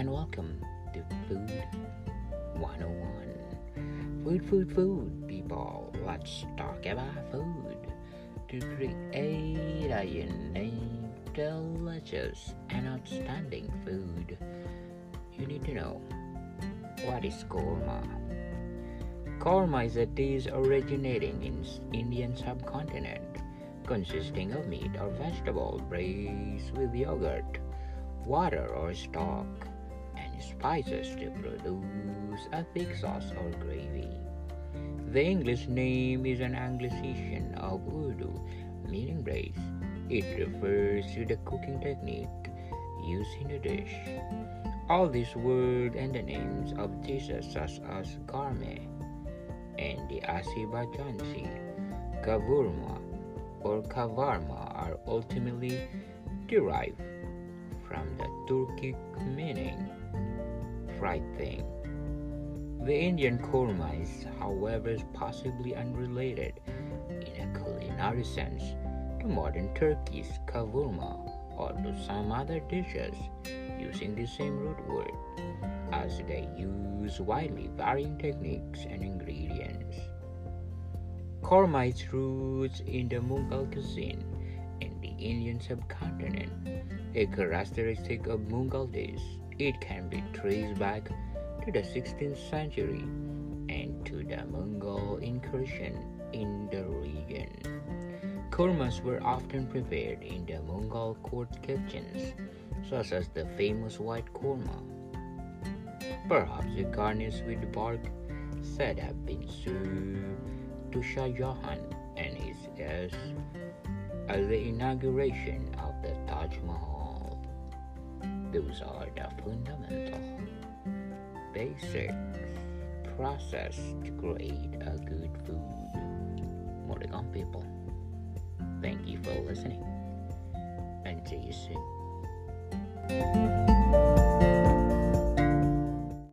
and welcome to Food 101. Food, people. Let's talk about food. To create a unique, delicious, and outstanding food, you need to know what is korma. Korma is a dish originating in Indian subcontinent, consisting of meat or vegetable braised with yogurt, water or stock, and spices to produce a thick sauce or gravy. The English name is an Anglicization of Urdu, meaning braise. It refers to the cooking technique used in the dish. All these words and the names of dishes such as garme and the asibajansi, kavurma or kavarma are ultimately derived from the Turkic meaning fried thing. The Indian korma is, however, possibly unrelated in a culinary sense to modern Turkey's kavurma or to some other dishes using the same root word, as they use widely varying techniques and ingredients. Korma is roots in the Mughal cuisine in the Indian subcontinent. A characteristic of Mughal dish, it can be traced back to the 16th century and to the Mongol incursion in the region. Kormas were often prepared in the Mongol court kitchens, such as the famous white korma. Perhaps the garnish with bark said have been served to Shah Jahan and his heirs at the inauguration of the Taj Mahal. Those are the fundamental, basic process to create a good food. Morgan people, thank you for listening and see you soon.